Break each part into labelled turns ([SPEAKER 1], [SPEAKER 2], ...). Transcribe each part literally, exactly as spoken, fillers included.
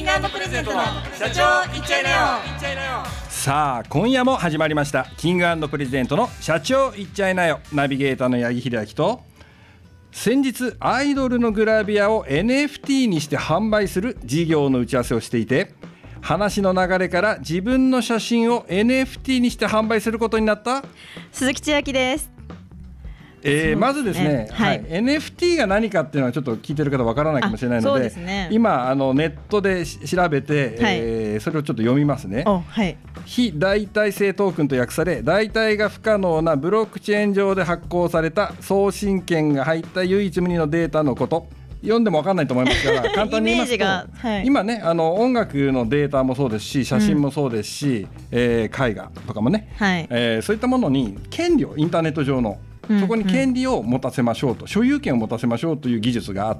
[SPEAKER 1] キング&プレゼントの社長言っちゃいなよ。
[SPEAKER 2] さあ今夜も始まりましたキング&プレゼントの社長言っちゃいなよ。ナビゲーターの八木秀明と、先日アイドルのグラビアを エヌエフティー にして販売する事業の打ち合わせをしていて、話の流れから自分の写真を エヌエフティー にして販売することになった
[SPEAKER 3] 鈴木千秋です。
[SPEAKER 2] えー、まずですね、
[SPEAKER 3] はい
[SPEAKER 2] はい、エヌエフティー が何かっていうのはちょっと聞いてる方わからないかもしれないの で,
[SPEAKER 3] で、ね、
[SPEAKER 2] 今あのネットで調べて、
[SPEAKER 3] はい
[SPEAKER 2] えー、それをちょっと読みますね。
[SPEAKER 3] はい、
[SPEAKER 2] 非代替性トークンと訳され、代替が不可能なブロックチェーン上で発行された送信権が入った唯一無二のデータのこと。読んでも分かんないと思いますから簡単に言いますと、
[SPEAKER 3] イメージが、はい、
[SPEAKER 2] 今ねあの音楽のデータもそうですし、写真もそうですし、うんえー、絵画とかもね、はいえー、そういったものに権利をインターネット上のそこに権利を持たせましょうと、うんうん、所有権を持たせましょうという技術があって、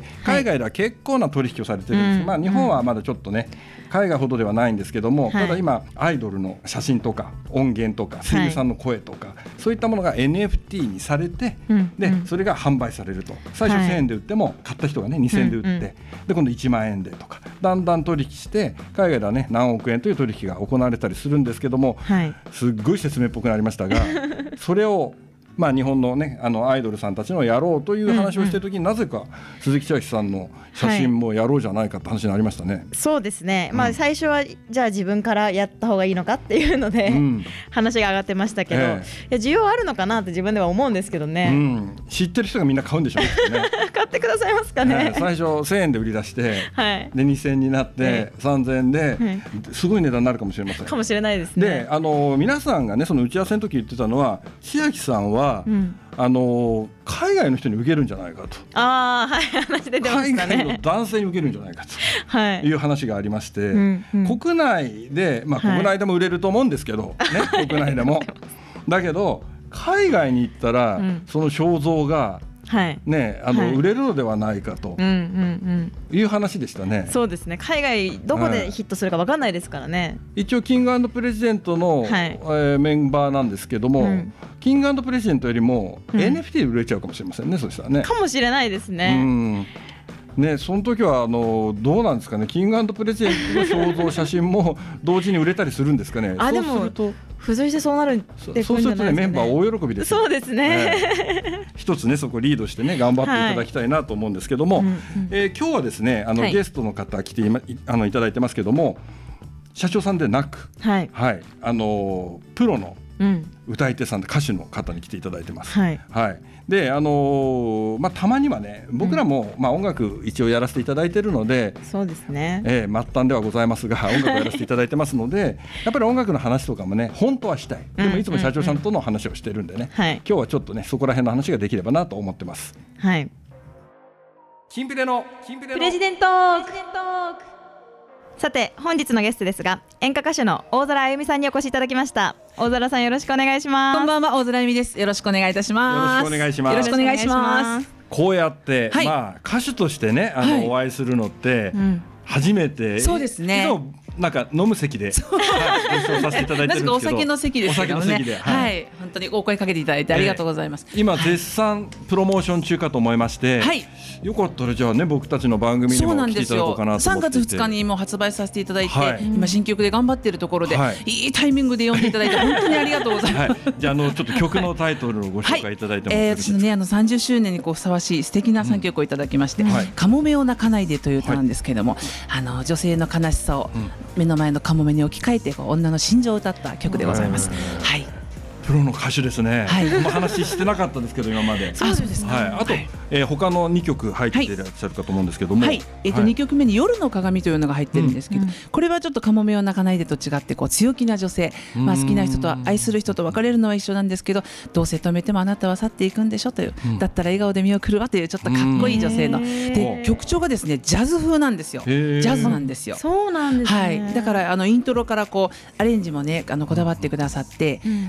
[SPEAKER 2] 海外では結構な取引をされてるんです、はいまあ、日本はまだちょっとね海外ほどではないんですけども、はい、ただ今アイドルの写真とか音源とか声優さんの声とか、はい、そういったものが エヌエフティー にされて、うん、でそれが販売されると。最初せんえんで売っても、はい、買った人がねにせんえんで売って、うんうん、で今度いちまんえんでとかだんだん取引して海外ではね何億円という取引が行われたりするんですけども、はい、すっごい説明っぽくなりましたがそれをまあ、日本のねあのアイドルさんたちのやろうという話をしているときに、うんうん、なぜか鈴木千秋さんの写真もやろうじゃないかって話になりましたね、はい、
[SPEAKER 3] そうですね、まあ、最初はじゃあ自分からやった方がいいのかっていうので、うん、話が上がってましたけど、えー、いや需要あるのかなって自分では思うんですけどね、うん、
[SPEAKER 2] 知ってる人がみんな買うんでしょうね
[SPEAKER 3] 買ってくださいますかね、
[SPEAKER 2] えー、最初せんえんで売り出して、はい、でにせんえんになって、はい、さんぜんえんで、はい、すごい値段になるかもしれません
[SPEAKER 3] かもしれないですね。
[SPEAKER 2] であの皆さんがねその打ち合わせの時言ってたのは、千秋さんは、うんあの海外の人に受けるんじゃないかと。
[SPEAKER 3] あ、はい、話出てましたね。
[SPEAKER 2] 海外の男性に受けるんじゃないかという話がありまして、はいうんうん、国内で、まあ、国内でも売れると思うんですけど、はいね、国内でもだけど海外に行ったら、うん、その肖像がはいね、あのはい、売れるのではないかという話でしたね、うんうんうん、
[SPEAKER 3] そうですね。海外どこでヒットするか分かんないですからね、はい、
[SPEAKER 2] 一応キング&プレジデントの、はいえー、メンバーなんですけども、うん、キング&プレジデントよりも エヌエフティー で売れちゃうかもしれませんね、うん、そしたらね
[SPEAKER 3] かもしれないですね、
[SPEAKER 2] うんね、その時はあのどうなんですかね、キング&プレジデントの肖像写真も同時に売れたりするんですかね。
[SPEAKER 3] あ、
[SPEAKER 2] そうす
[SPEAKER 3] ると付随してそうなるってくるんじゃないですかね。
[SPEAKER 2] そうするとねメンバー大喜びです、
[SPEAKER 3] そうですね、
[SPEAKER 2] えー、一つねそこリードしてね頑張っていただきたいなと思うんですけども、はいうんうんえー、今日はですねあの、はい、ゲストの方来てい、ま、あのいただいてますけども、社長さんでなく、はいはい、あのプロの歌い手さんで歌手の方に来ていただいてます、はいはい、であのーまあ、たまにはね僕らも、うんまあ、音楽一応やらせていただいているので、
[SPEAKER 3] そうですね、
[SPEAKER 2] えー、末端ではございますが音楽をやらせていただいてますのでやっぱり音楽の話とかもね本当はしたい。でもいつも社長さんとの話をしてるんでね、うんうんうん、今日はちょっとねそこら辺の話ができればなと思ってます。
[SPEAKER 3] はい。
[SPEAKER 2] キンプレの
[SPEAKER 3] プレジデントーク。さて本日のゲストですが、演歌歌手の大空あゆみさんにお越しいただきました。大空さんよろしくお願いします。
[SPEAKER 4] こんばんは、大空あゆみです。よろしくお願いいたします。
[SPEAKER 2] よろしくお願いします。
[SPEAKER 4] よろしくお願いします。
[SPEAKER 2] こうやって、はいまあ、歌手としてねあの、はい、お会いするのって初めて、うん、
[SPEAKER 4] そうですね。
[SPEAKER 2] なんか飲む席で、はい、ご一緒させていただいてるんですけど、
[SPEAKER 4] お酒の席ですけどね。お酒の席で、はいはい、本当にお声かけていただいてありがとうございます、
[SPEAKER 2] えー、今絶賛プロモーション中かと思いまして、はい、よかったらじゃあね僕たちの番組にも来ていただこうかなと思っていて、そうなんですよ。さんがつふつかにも発売させていただいて、はい、今新曲で頑張っているところで、はい、いいタイミングで読んでいただいて本当にありがとうございます、はい、 じゃあ、あのちょっと曲のタイトルをご紹介いただいても、はいえー、
[SPEAKER 4] 私のねあのさんじゅっしゅうねんにこうふさわしい素敵なさんきょくをいただきまして、うんはい、カモメを泣かないでという歌なんですけれども、はい、あの女性の悲しさを目の前のカモメに置き換えてこう女の心情を歌った曲でございます、はい、
[SPEAKER 2] プロの歌手ですね、はい、この話してなかったですけど今まで
[SPEAKER 4] あ、そうですか、
[SPEAKER 2] はい、あと、はいえー、他のにきょく入っていらっしゃるかと思うんですけども、
[SPEAKER 4] はいえーとはい、にきょくめに夜の鏡というのが入ってるんですけど、うんうん、これはちょっとカモメを泣かないでと違ってこう強気な女性、まあ、好きな人と愛する人と別れるのは一緒なんですけど、どうせ止めてもあなたは去っていくんでしょという、うん、だったら笑顔で見送るわというちょっとかっこいい女性ので曲調がですねジャズ風なんですよ。ジャズなんですよ。
[SPEAKER 3] そうなんですね、
[SPEAKER 4] はい、だからあのイントロからこうアレンジもねあのこだわってくださって、うん、あの本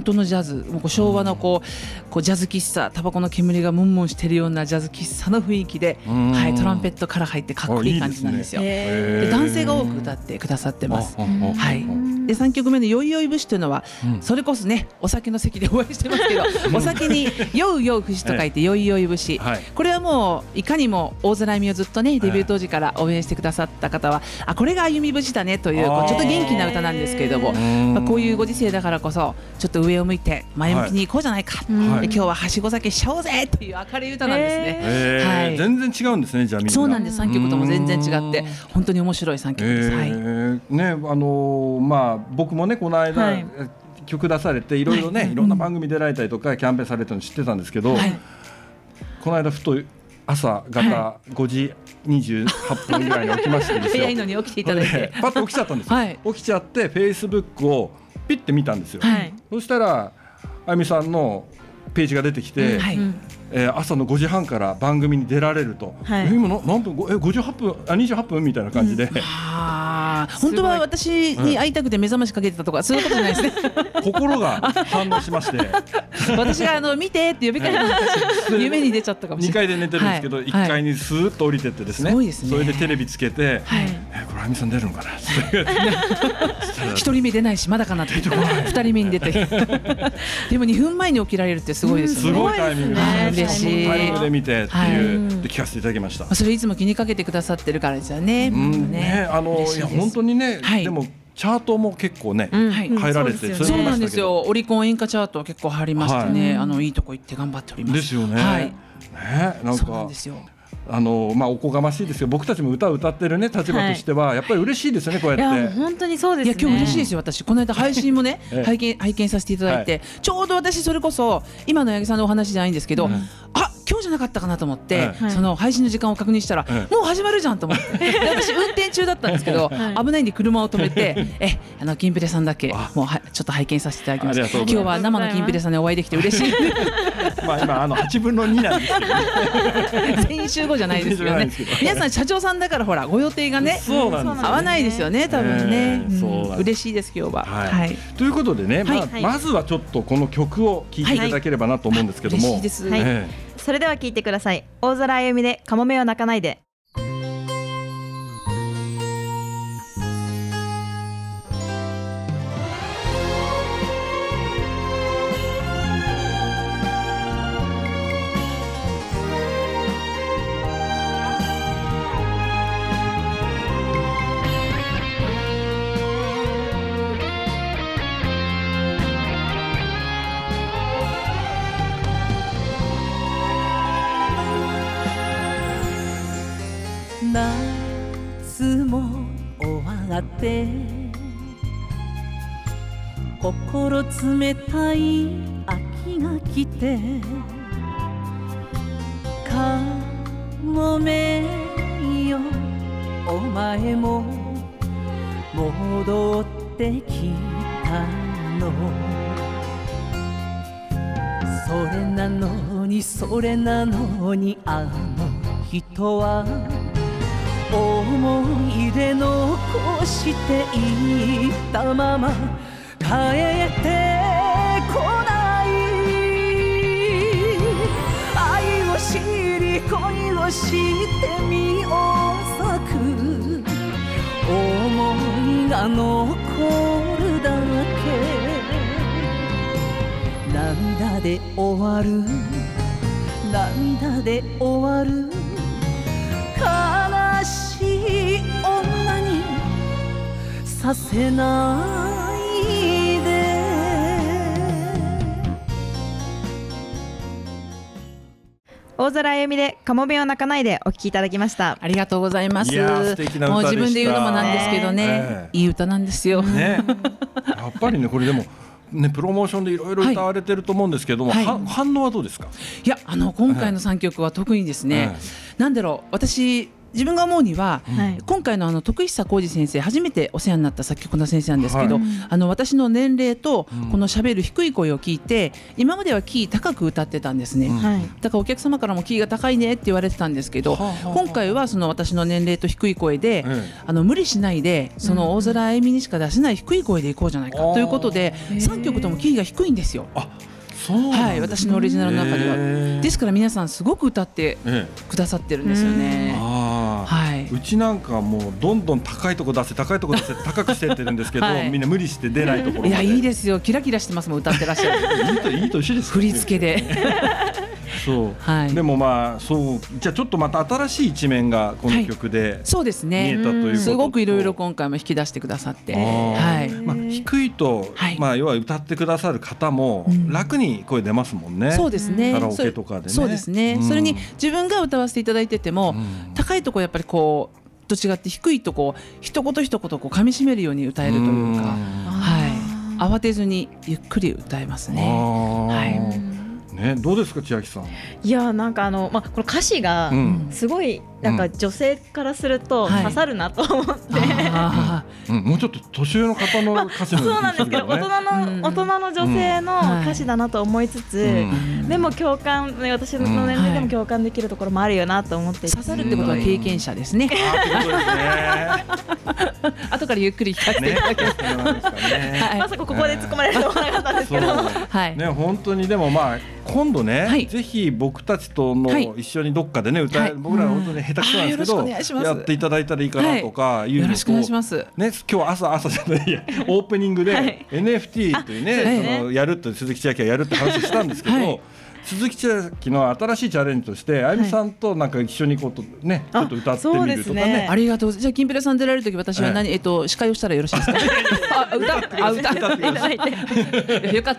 [SPEAKER 4] 当のジャズ、もう昭和のこう、こうジャズ喫茶、タバコの煙がムンムンしてるようなジャズ喫茶の雰囲気で、はい、トランペットから入ってかっこいい感じなんですよ。いいですね、で男性が多く歌ってくださってます。はい、でさんきょくめのよいよい節というのは、うん、それこそねお酒の席でお会いしてますけどお酒に酔う酔う節と書いてよいよい節、はい、これはもういかにも大空みをずっとねデビュー当時から応援してくださった方は、あこれが歩み節だねというこうちょっと元気な歌なんですけれども、まあ、こういうご時世だからこそちょっと上を向いて前向きに行こうじゃないか、はい、で今日ははしご酒しちゃおうぜっていう明るい歌なんですね、
[SPEAKER 2] えーはい、全然違うんですね。じゃあみんな
[SPEAKER 4] そうなんです。さんきょくとも全然違って本当に面白いさんきょくです、えー
[SPEAKER 2] はいねあのーまあ、僕もねこの間、はい、曲出されていろいろね、はい、いろんな番組出られたりとかキャンペーンされてるの知ってたんですけど、はい、この間ふと朝方ごじにじゅうはっぷんぐらいに起きましてですよ
[SPEAKER 4] 早いのに起きていただいて
[SPEAKER 2] パッと起きちゃったんですよ、はい、起きちゃってフェイスブックをピッて見たんですよ、はい、そしたらあゆみさんのページが出てきて、うんはいえー、朝のごじはんから番組に出られると、はい、今の何分えごじゅうはっぷんあにじゅうはっぷんみたいな感じで、うん、
[SPEAKER 4] あ本当は私に会いたくて目覚ましかけてたとか、うん、そういうことじゃないですね
[SPEAKER 2] 心が反応しまして
[SPEAKER 4] 私があの見てって呼びかけて夢に出ちゃったかもしれない。
[SPEAKER 2] にかいで寝てるんですけど、はい、いっかいにスーッと降りてってですね、はい、それでテレビつけて、はい、えこれあゆみさん出るのかな
[SPEAKER 4] 一人目出ないしまだかなって二人目に出てでもにふんまえに起きられるってすごいですね、
[SPEAKER 2] うん、すごいタイミングですね。
[SPEAKER 4] 嬉しい
[SPEAKER 2] タイミングで見てっていう、はい、で聞かせていただきました。
[SPEAKER 4] それいつも気にかけてくださってるからですよね。
[SPEAKER 2] うん、ねあのいや本当にね、はい、でもチャートも結構ね、うんはい、入られて、うん、
[SPEAKER 4] そうなんですよ。オリコン演歌チャート結構入りましてね、はい、あのいいとこ行って頑張っております。
[SPEAKER 2] ですよね。はい、ねなんかそうなんですよ。あのまあ、おこがましいですよ。僕たちも歌を歌ってる、ね、立場としては、はい、やっぱり嬉しいですよねこうやって。
[SPEAKER 3] いや本当にそうですね。
[SPEAKER 4] いや今日嬉しいですよ。私この間配信もね拝見拝見させていただいて、はい、ちょうど私それこそ今の八木さんのお話じゃないんですけど、うん、あ今日じゃなかったかなと思って、はい、その配信の時間を確認したら、はい、もう始まるじゃんと思ってで私運転中だったんですけど、はい、危ないんで車を止めてえあのキンプレさんだけもうはちょっと拝見させていただきました。今日は生のキンプレさんにお会いできて嬉しい
[SPEAKER 2] まあ今あのはちぶんのになんですけど、ね、
[SPEAKER 4] 全員集合じゃないですよね。皆さん社長さんだからほらご予定がね
[SPEAKER 2] そうなんです、ね、
[SPEAKER 4] 合わないですよね多分ね、えーうん、嬉しいです今日は、
[SPEAKER 2] はいはい、ということでね、まあはい、まずはちょっとこの曲を聴いていただければなと思うんですけども、
[SPEAKER 4] はい、嬉しいです、
[SPEAKER 3] はい
[SPEAKER 2] え
[SPEAKER 3] ー、それでは聴いてください。大空あゆみでかもめを泣かないで。
[SPEAKER 5] 夏も終わって心冷たい秋が来てかもめよお前も戻ってきたの。それなのにそれなのにあの人は思い出残していったまま帰ってこない。愛を知り恋をして身を裂く想いが残るだけ。涙で終わる涙で終わる悲しい女にさせないで。
[SPEAKER 3] 大空あゆみでかもめを泣かないでお聴きいただきました。
[SPEAKER 4] ありがとうございます。
[SPEAKER 2] いや素敵な歌でした。
[SPEAKER 4] もう自分で言うのもなんですけどね、えー、いい歌なんですよ、
[SPEAKER 2] ね、やっぱりねこれでもね、プロモーションでいろいろ歌われてると思うんですけども、はいはい、反応はどうですか？
[SPEAKER 4] いやあの今回のさんきょくは特にですね、はい、なんだろう私自分が思うには、
[SPEAKER 3] はい、
[SPEAKER 4] 今回のあの徳久浩二先生初めてお世話になった作曲家の先生なんですけど、はい、あの私の年齢とこの喋る低い声を聞いて、うん、今まではキー高く歌ってたんですね、うん、だからお客様からもキーが高いねって言われてたんですけど、うん、今回はその私の年齢と低い声で、うん、あの無理しないでその大空あゆみにしか出せない低い声でいこうじゃないかということで、うん、さんきょくともキーが低いんですよ。
[SPEAKER 2] あ、そう
[SPEAKER 4] はい、私のオリジナルの中では。ですから皆さんすごく歌ってくださってるんですよね。
[SPEAKER 2] あ、はい、うちなんかもうどんどん高いとこ出せ高いとこ出せ高くしてってるんですけど、はい、みんな無理して出ないところまで。
[SPEAKER 4] いや、いいですよ、キラキラしてますもん、歌ってらっしゃる。
[SPEAKER 2] いいといいと一緒です、ね、
[SPEAKER 4] 振り付けで。
[SPEAKER 2] そう、はい、でもまあそうじゃあちょっとまた新しい一面がこの曲で、はい、
[SPEAKER 4] そうですね、
[SPEAKER 2] 見えたということ、
[SPEAKER 4] すごくいろいろ今回も引き出してくださって、はい、
[SPEAKER 2] まあ、低いと、はい、まあ、要は歌ってくださる方も楽に声出ますもんね、うん、
[SPEAKER 4] そうですね、
[SPEAKER 2] カラオケとかでね。
[SPEAKER 4] そうですね、うん、それに自分が歌わせていただいてても、うん、高いとこやっぱりこうと違って低いとこ一言一言こう噛み締めるように歌えるというか、はい、慌てずにゆっくり歌えますね。はい
[SPEAKER 2] ね、どうですか千秋さん。
[SPEAKER 3] いや、なんかあの、まあ、この歌詞がすごいなんか女性からすると刺さるなと思って、
[SPEAKER 2] うんうん、もうちょっと年上の方の歌詞の、ね、
[SPEAKER 3] そうなんですけど、大人の、大人の女性の歌詞だなと思いつつ、うん、でも共感、私の年齢でも共感できるところもあるよなと思って、
[SPEAKER 4] 刺さるってことは経験者ですね。後からゆっくり聞かせていただきます。
[SPEAKER 3] ね、まさかここで突っ込まれると思わなかったんですけど、
[SPEAKER 2] はい、ね、本当にでもまあ今度ね、はい、ぜひ僕たちとの一緒にどっかでね歌え、はい、僕らは本当に下手くそなんですけど、うん、やっていただいたらいいかなとかいうのと、よろしくお願いします。ね、今日朝朝じゃないやオープニングで エヌエフティー というね、はい、そのやるって鈴木千秋がやるって話したんですけど、はい、鈴木千秋の新しいチャレンジとしてあゆみさんとなんか一緒にこうね、ちょっと歌ってみるとかね。
[SPEAKER 4] ありがとう。じゃあキンペラさん出られるとき私は何、えっと司会をしたらよろしいですか。あ、歌あ歌っていただいてよかった。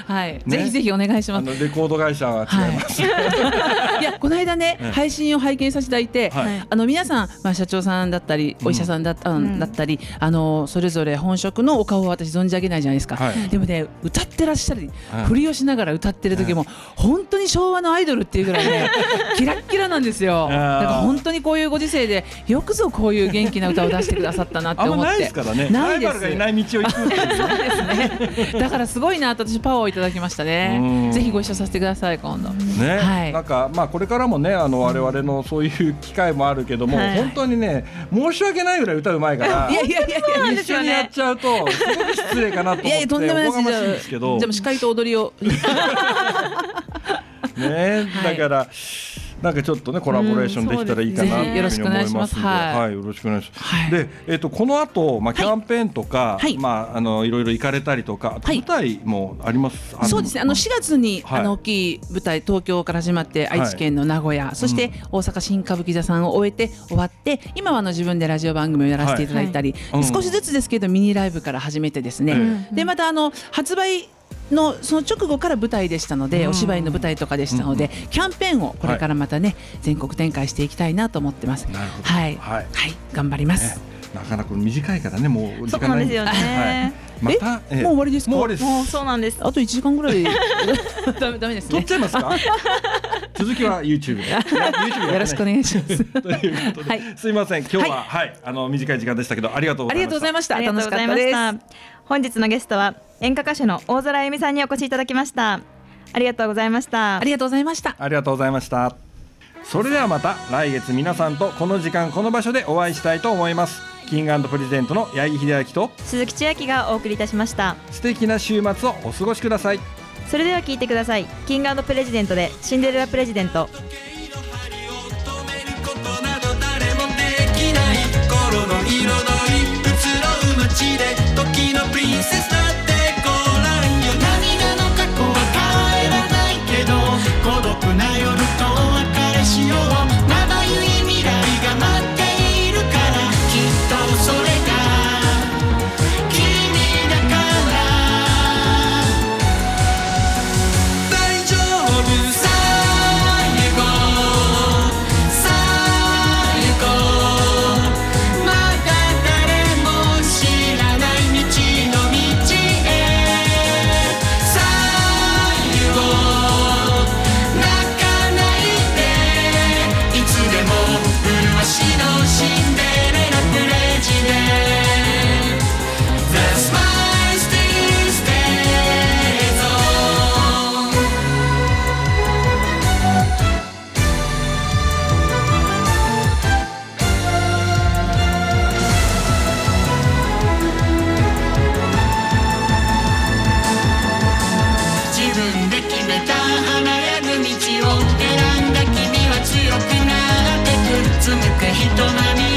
[SPEAKER 4] はい、ぜひぜひお願いします。
[SPEAKER 2] あのレコード会社は違います。い
[SPEAKER 4] や、この間ね、配信を拝見させていただいて、あの皆さん、まあ社長さんだったりお医者さんだっただったり、あのそれぞれ本職のお顔を私存じ上げないじゃないですか。でもね、歌ってらっしゃる振りをしながら歌ってる時も本当に昭和のアイドルっていうぐらいねキラッキラなんですよ。だから本当にこういうご時世でよくぞこういう元気な歌を出してくださったなって思って。
[SPEAKER 2] あんまないですからね。
[SPEAKER 4] ないです。
[SPEAKER 2] ライバルがいない道を行くっていう、ね、
[SPEAKER 4] そうですね。だからすごいなと私パワーをいただきましたね。ぜひご一緒させてください今度。
[SPEAKER 2] ね、はい、なんかまあこれからもね、あの我々のそういう機会もあるけども、はい、本当にね申し訳ないぐらい歌うまいから。
[SPEAKER 4] いやいやいやいや、
[SPEAKER 2] 一緒にやっちゃうとすごく失礼かなと思って。いやいや、とんでもないです。おこがましいんですけど。
[SPEAKER 4] じゃあ司会と踊りを。
[SPEAKER 2] ね、だから、はい、なんかちょっとねコラボレーションできたらいいかなというふうに思いますので、よろしくお願いします。はい、よろしくお願いします。はい、で、えっとこの後、まあキャンペーンとか、はい、まああのいろいろ行かれたりとか、舞台もあります。
[SPEAKER 4] はい、そうですね。あのしがつに、はい、あの大きい舞台東京から始まって愛知県の名古屋、はい、そして大阪新歌舞伎座さんを終えて終わって、今はあの自分でラジオ番組をやらせていただいたり、はい、少しずつですけどミニライブから始めてですね。うん、でまたあの発売のその直後から舞台でしたので、お芝居の舞台とかでしたので、キャンペーンをこれからまたね、全国展開していきたいなと思ってます。はい、はい、頑張ります。
[SPEAKER 2] なかなか短いからね、もう時間ないんですよ
[SPEAKER 3] ね。
[SPEAKER 2] また
[SPEAKER 4] えもう終わりですか。
[SPEAKER 3] もうそうなんです。
[SPEAKER 4] あといちじかんぐらいダメダメですね。
[SPEAKER 2] 撮っちゃいますか。続きは YouTube で。
[SPEAKER 4] よろしくお願いします。
[SPEAKER 2] ということで、すいません、今日ははいあの短い時間でしたけどありがとうございました。
[SPEAKER 4] ありがとうございました。楽しかったです。
[SPEAKER 3] 本日のゲストは演歌歌手の大空あゆみさんにお越しいただきました。ありがとうございました。
[SPEAKER 4] ありがとうございました。
[SPEAKER 2] ありがとうございました。それではまた来月皆さんとこの時間この場所でお会いしたいと思います。キング&プレゼントの八木秀明と
[SPEAKER 3] 鈴木千秋がお送りいたしました。
[SPEAKER 2] 素敵な週末をお過ごしください。
[SPEAKER 3] それでは聞いてください。キング&プレジデントでシンデレラプレジデント。
[SPEAKER 1] 心の色の移ろう街で時のプリンセスだってご覧よ。涙の過去は変えらないけど、孤独な夜とお別れしよう。まだゆい未来が待っているから、きっとそれが君だから。大丈夫さ、言えば集めて人並み